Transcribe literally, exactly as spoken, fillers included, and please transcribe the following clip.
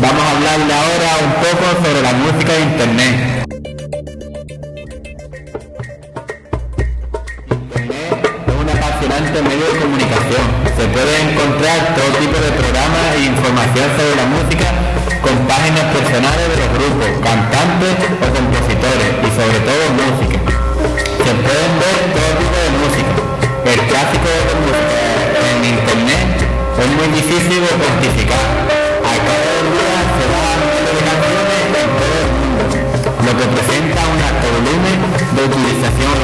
Vamos a hablarle ahora un poco sobre la música de Internet. Internet es un apasionante medio de comunicación. Se puede encontrar todo tipo de programas e información sobre la música con páginas personales de los grupos, cantantes o compositores y sobre todo música. Se pueden ver todo tipo de música. El tráfico de música en Internet es muy difícil de cuantificar. A cada día se dan miles de canciones en todo el mundo, lo que presenta un alto volumen de utilización